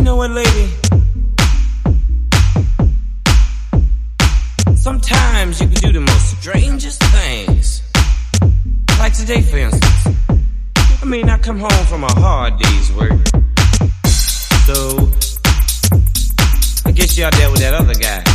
know what, lady? Sometimes you can do the most strangest things. Like today, for instance. I mean, I come home from a hard day's work. So, I guess you out there with that other guy.